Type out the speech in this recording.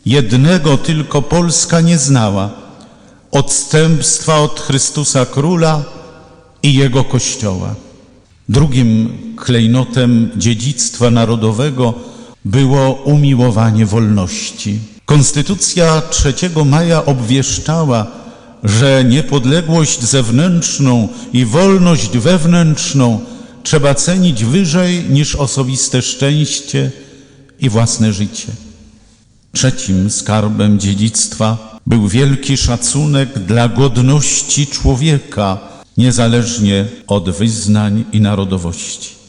Jednego tylko Polska nie znała: odstępstwa od Chrystusa Króla i Jego Kościoła. Drugim klejnotem dziedzictwa narodowego było umiłowanie wolności. Konstytucja 3 maja obwieszczała, że niepodległość zewnętrzną i wolność wewnętrzną trzeba cenić wyżej niż osobiste szczęście i własne życie. Trzecim skarbem dziedzictwa był wielki szacunek dla godności człowieka, niezależnie od wyznań i narodowości.